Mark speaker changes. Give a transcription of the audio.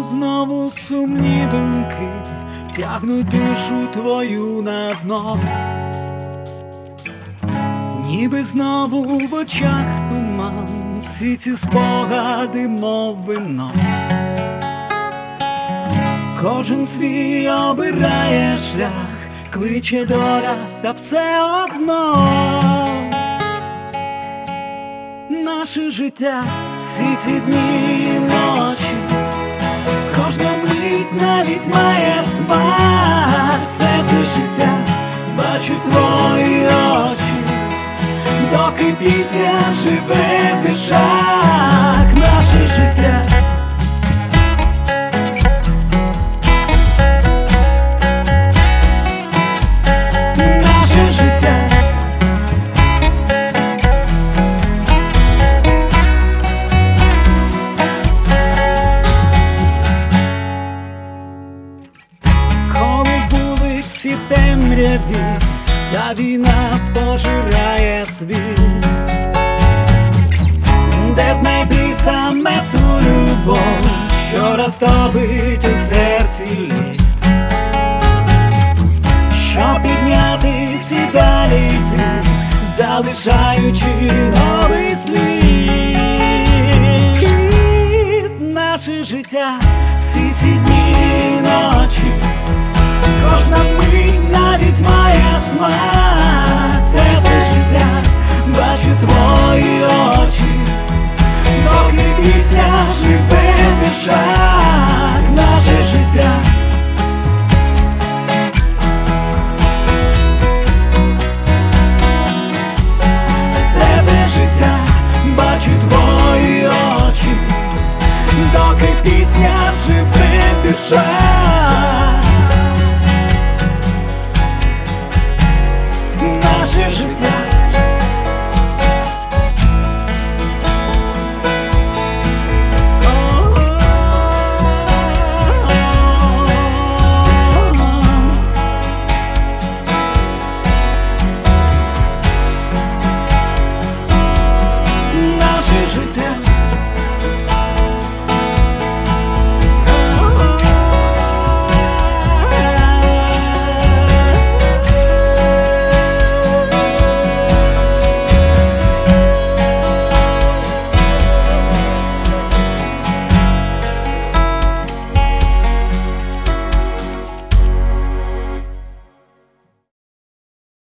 Speaker 1: знову сумні думки тягнуть душу твою на дно, ніби знову в очах туман, всі ці спогади, мов вино. Кожен свій обирає шлях, кличе доля, та все одно наше життя, всі ці дні і ночі, кожна мить навіть має смак. Все це життя, бачу твої очі, доки пісня живе в віршах. Наше життя, наше життя. Коли в темряві та війна пожирає світ, де знайти саме ту любов, що розтопить у серці лід, щоб піднятись і далі йти, залишаючи новий слід. Наше життя, всі ці дні і ночі, кожна мить навіть має смак. Все це життя, бачу твої очі, доки пісня живе в віршах. Наше життя, все це життя, бачу твої очі, доки пісня живе в віршах. Наше життя.